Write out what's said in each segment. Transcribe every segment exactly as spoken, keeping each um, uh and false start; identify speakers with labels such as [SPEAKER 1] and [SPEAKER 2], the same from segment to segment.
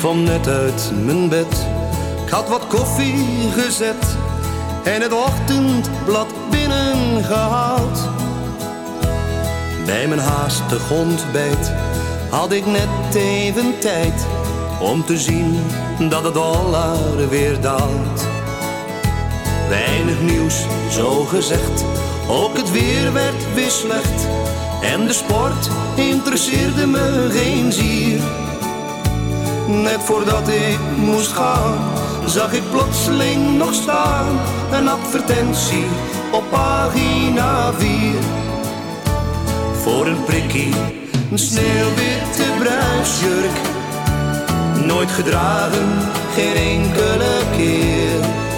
[SPEAKER 1] kwam net uit mijn bed. Ik had wat koffie gezet en het ochtendblad binnengehaald. Bij mijn haastig ontbijt had ik net even tijd om te zien dat de dollar weer daalt. Weinig nieuws, zo gezegd, ook het weer werd weer slecht. En de sport interesseerde me geen zier. Net voordat ik moest gaan, zag ik plotseling nog staan een advertentie op pagina vier. Voor een prikkie, een sneeuwwitte bruidsjurk. Nooit gedragen, geen enkele keer.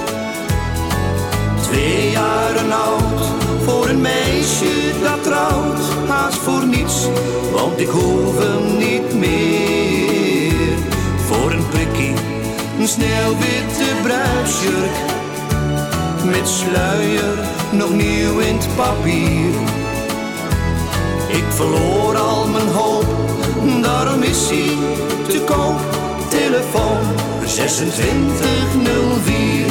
[SPEAKER 1] Twee jaren oud, voor een meisje dat trouwt. Haast voor niets, want ik hoef hem niet meer. Voor een prikkie, een sneeuwwitte bruidsjurk. Met sluier, nog nieuw in het papier. Ik verloor al mijn hoop, daarom is hij te koop. Telefoon zesentwintig nul vier.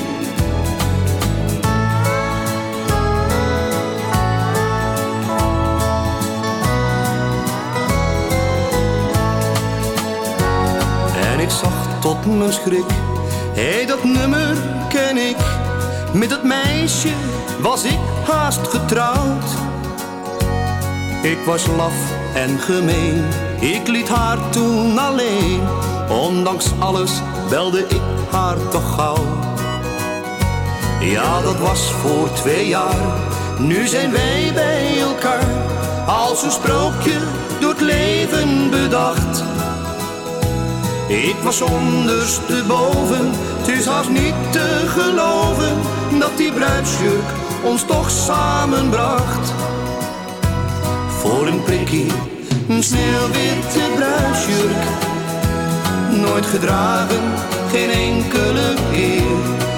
[SPEAKER 1] En ik zag tot mijn schrik, hé, hey, dat nummer ken ik. Met dat meisje was ik haast getrouwd. Ik was laf en gemeen, ik liet haar toen alleen. Ondanks alles belde ik haar toch gauw. Ja, dat was voor twee jaar, nu zijn wij bij elkaar. Als een sprookje door het leven bedacht. Ik was ondersteboven, het is haast niet te geloven dat die bruidsjurk ons toch samenbracht. Voor een prikkie, een sneeuwwitte bruidsjurk. Nooit gedragen, geen enkele keer.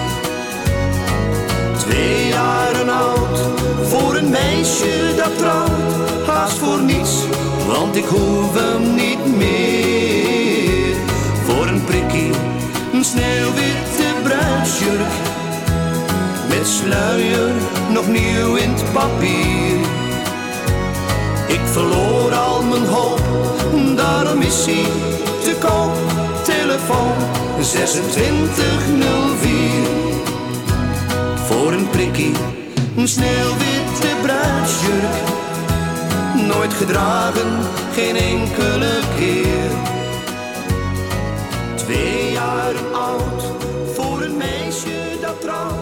[SPEAKER 1] Twee jaren oud, voor een meisje dat trouwt. Haast voor niets, want ik hoef hem niet meer. Voor een prikkie, een sneeuwwitte bruidsjurk. Met sluier, nog nieuw in het papier. Ik verloor al mijn hoop, daarom is hij te koop. Telefoon zesentwintig nul vier. Voor een prikkie, een sneeuwwitte bruidsjurk. Nooit gedragen, geen enkele keer. Twee jaren oud, voor een meisje dat trouwt.